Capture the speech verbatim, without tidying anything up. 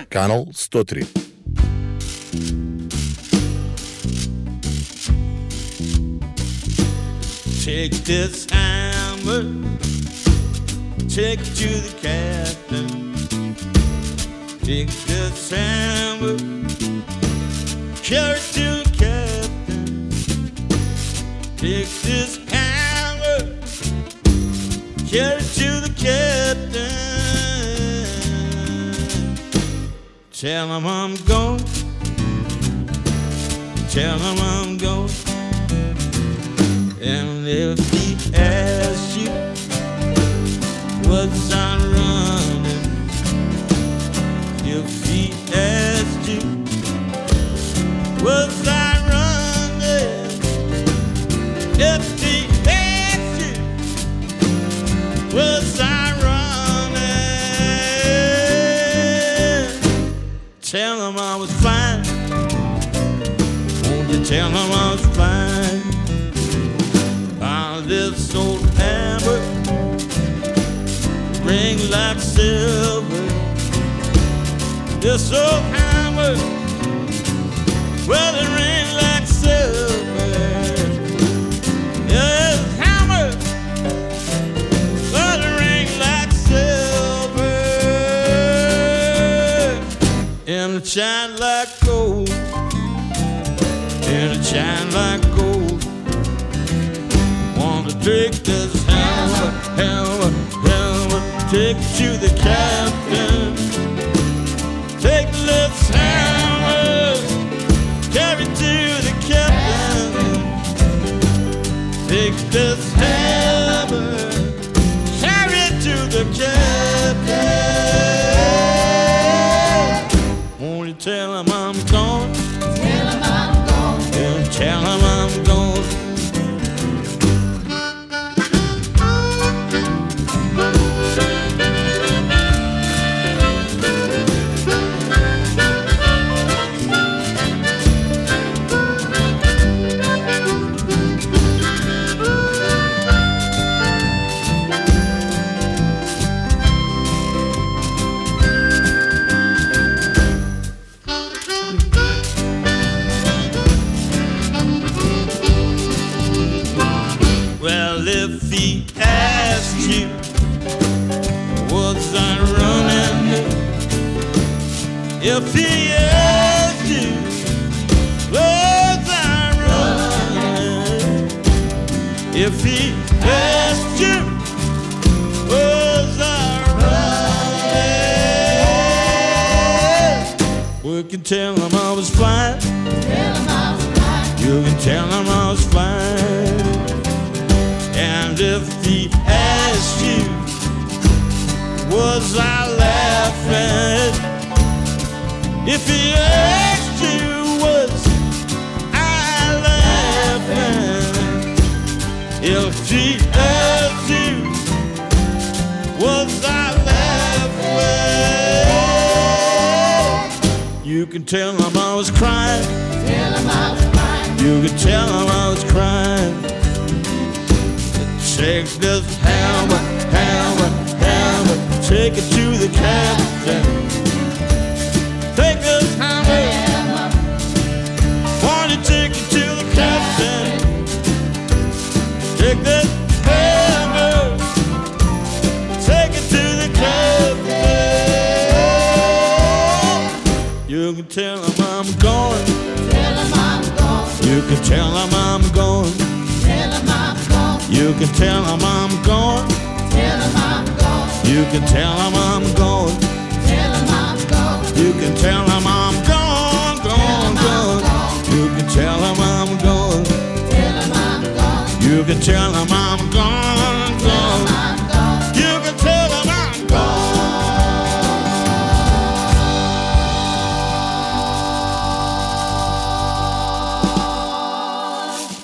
Канал сто три. Take this hammer, take it to the captain. Take this hammer, carry it to the captain. Take this hammer, carry it to the captain. Tell him I'm gone, tell him I'm gone. And if he asks you what's I running, if he asks you what's I running, if he asks you what's I running, tell him I was fine. Won't you tell him I was fine? This old hammer ring like silver. This old hammer, well, it ring like silver. This hammer, well, it ring like silver, and it shine like gold, and it shine like gold. Take this hammer, hammer, hammer, take it to the captain. Take this hammer, carry it to the captain. Take this hammer, carry it to the captain. Won't you tell him I'm gone? Tell him I'm gone. Yeah, tell him I'm gone. If he asks you what's I running, if he asks you what's I running, if he asks you what's I running, we can tell him I was flying. Tell him I was flying. You can tell him I was flying. And if he asks you, was I laughing? If he asks you, was I laughing? If he asks you, was I laughing? You can tell him I was crying. Tell him I was crying. You can tell him I was crying. Take this hammer, hammer, hammer, take it to the captain. Take this hammer, Hammer, won't you take it to the captain? Take this hammer, take it to the captain. You can tell him I'm gone. tell him I'm gone. You can tell him I'm gone. Tell him I'm gone. You can tell him I'm gone. Tell him I'm gone. You can tell him I'm gone. Tell him I'm gone. You can tell him I'm